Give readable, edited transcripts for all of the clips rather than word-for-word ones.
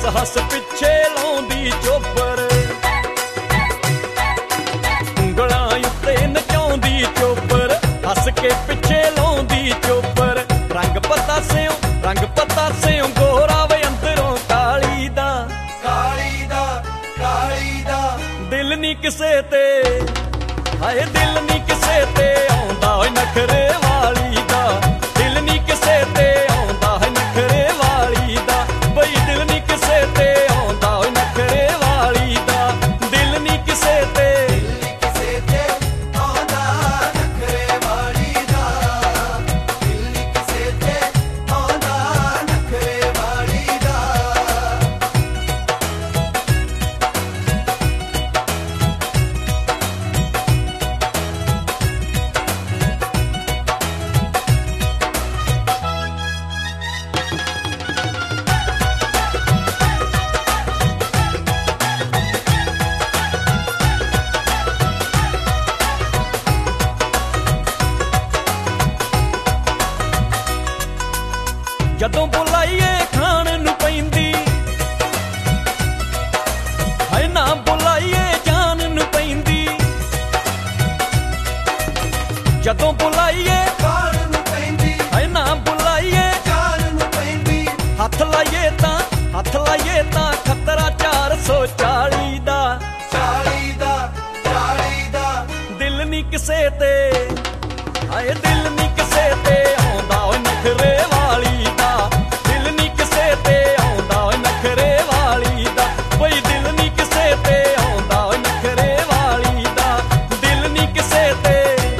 ਹੱਸ ਪਿੱਛੇ ਲਾਉਂਦੀ ਚੋਬਰ, ਉਂਗਲਾਂ ਉੱਤੇ ਨਚਾਉਂਦੀ ਚੋਬਰ, ਹੱਸ ਕੇ ਪਿੱਛੇ ਲਾਉਂਦੀ ਚੋਬਰ। ਰੰਗ ਪਤਾ ਸਿਉ ਗੋਰਾ ਵੇ ਅੰਦਰੋਂ ਕਾਲੀ ਦਾ, ਕਾਲੀ ਦਾ, ਕਾਲੀ ਦਾ। ਦਿਲ ਨੀ ਕਿਸੇ ਤੇ, ਹਾਏ ਦਿਲ ਨੀ ਕਿਸੇ ਤੇ ਆਉਂਦਾ ਓਏ ਨਖਰੇ ਵਾਲੀ ਦਾ, ਦਿਲ ਨੀ ਕਿਸੇ ਤੇ ਆਉਂਦਾ ਹੈ ਨਖਰੇ ਵਾਲੀ ਦਾ, ਬਈ ਦਿਲ ਨੀ ਕਿਸੇ ਤੇ ਆਉਂਦਾ ਓਏ ਨਖਰੇ ਵਾਲੀ ਦਾ, ਦਿਲ ਨੀ ਕਿਸੇ ਤੇ। ਕਿਸੇ ਤੇ ਆਉਂਦਾ ਨਖਰੇ ਵਾਲੀ ਦਾ, ਦਿਲ ਨੀ ਕਿਸੇ ਤੇ ਆਉਂਦਾ ਨਖਰੇ ਵਾਲੀ ਦਾ। ਜਦੋਂ ਬੁਲਾਈਏ ਖਾਣ ਨੂੰ ਪੈਂਦੀ, ਹਾਏ ਨਾ ਬੁਲਾਈਏ ਜਾਨ ਨੂੰ ਪੈਂਦੀ, ਜਦੋਂ ਬੁਲਾਈਏ ਖਾਣ ਨੂੰ ਪੈਂਦੀ, ਹਾਏ ਨਾ ਬੁਲਾਈਏ ਜਾਨ ਨੂੰ ਪੈਂਦੀ। ਹੱਥ ਲਾਈਏ ਤਾਂ ਖਤਰਾ 440 ਦਾ, 40 ਦਾ, 40 ਦਾ। ਦਿਲ ਨੀ ਕਿਸੇ ਤੇ, ਹਾਏ ਦਿਲ ਨੀ ਕਿਸੇ ਤੇ ਆਉਂਦਾ ਓਏ ਨਖਰੇ ਵਾਲੀ ਦਾ, ਦਿਲ ਨੀ ਕਿਸੇ ਤੇ ਆਉਂਦਾ ਓਏ ਨਖਰੇ ਵਾਲੀ ਦਾ, ਬਈ ਦਿਲ ਨੀ ਕਿਸੇ ਤੇ ਆਉਂਦਾ ਓਏ ਨਖਰੇ ਵਾਲੀ ਦਾ, ਦਿਲ ਨੀ ਕਿਸੇ ਤੇ।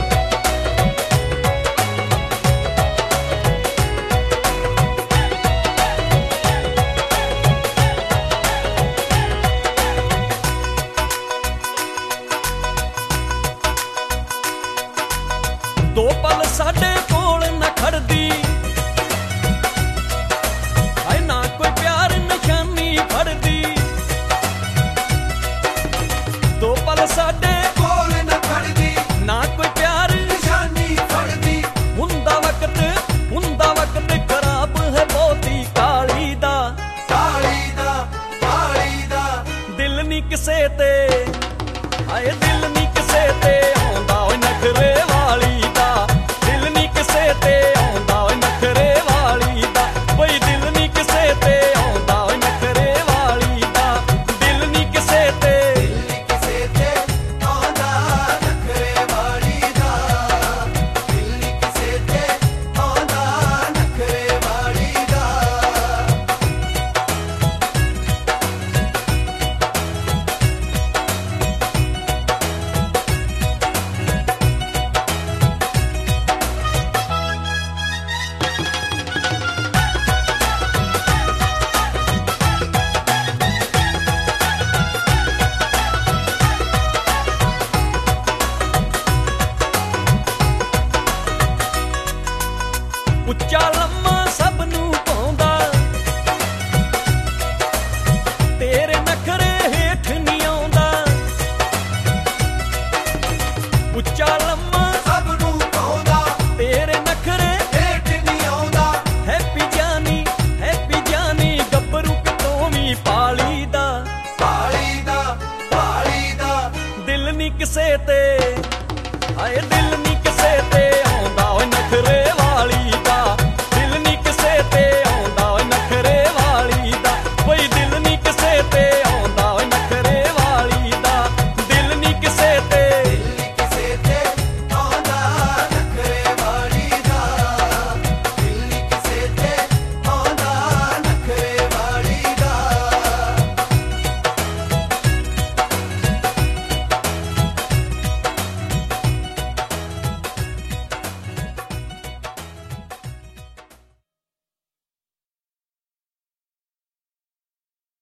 ਦੋ ਪਲ ਸਾਡੇ ਕੋਲ ਨਾ ਖੜਦੀ, ਹਾਏ ਨਾ ਕੋਈ ਪਿਆਰ ਨਿਸ਼ਾਨੀ ਫੜਦੀ, ਦੋ ਪਲ ਸਾਡੇ ਕੋਲ ਨਾ ਖੜਦੀ, ਨਾ ਕੋਈ ਪਿਆਰ ਨਿਸ਼ਾਨੀ ਫੜਦੀ। ਹੁੰਦਾ ਵਕਤ ਖਰਾਬ ਹੈ ਬਹੁਤੀ ਕਾਲੀ ਦਾ, ਕਾਲੀ ਦਾ, ਕਾਲੀ ਦਾ। ਦਿਲ ਨੀ ਕਿਸੇ ਤੇ, ਹਾਏ ਦਿਲ ਨੀ ਕਿਸੇ ਤੇ ਆਉਂਦਾ ਓਏ ਨਖਰੇ